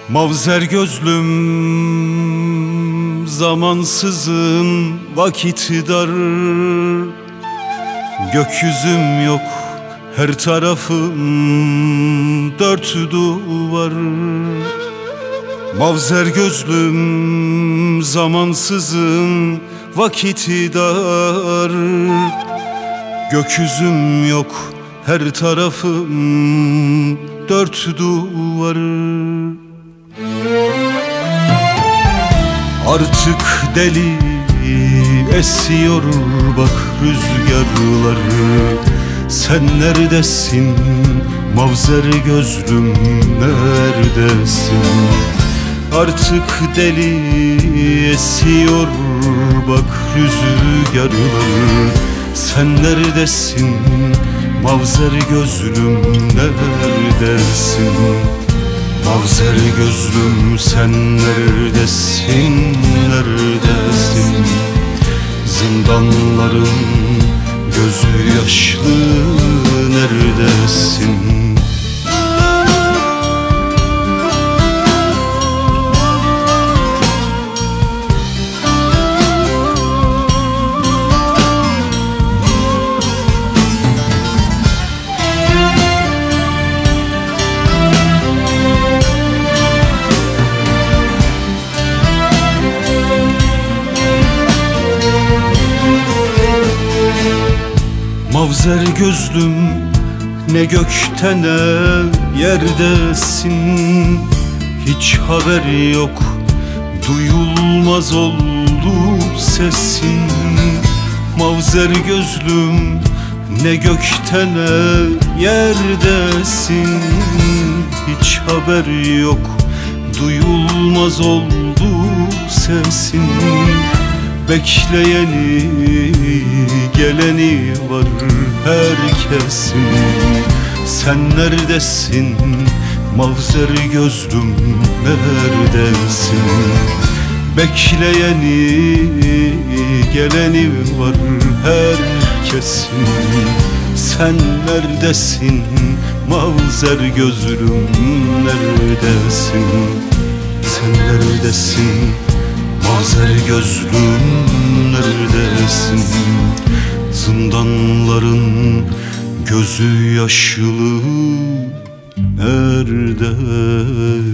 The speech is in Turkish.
Mavzer gözlüm, zamansızım, vakit dar. Gökyüzüm yok, her tarafım dört duvar. Mavzer gözlüm, zamansızım, vakit dar. Gökyüzüm yok, her tarafım dört duvar. Artık deli esiyor bak rüzgarları. Sen neredesin mavzer gözlüm, neredesin? Artık deli esiyor bak rüzgarları. Sen neredesin mavzer gözlüm, neredesin? Mavzer gözlüm, sen neredesin, neredesin? Zindanların gözü yaşlı, neredesin? Mavzer gözlüm, ne gökte ne yerdesin. Hiç haber yok, duyulmaz oldu sesin. Mavzer gözlüm, ne gökte ne yerdesin. Hiç haber yok, duyulmaz oldu sesin. Bekleyeni, geleni var herkesin. Sen neredesin mavzer gözlüm, neredesin? Bekleyeni, geleni var herkesin. Sen neredesin mavzer gözlüm, neredesin? Sen neredesin mavzer gözlüm, neredesin? Zindanların gözü yaşlı, neredesin?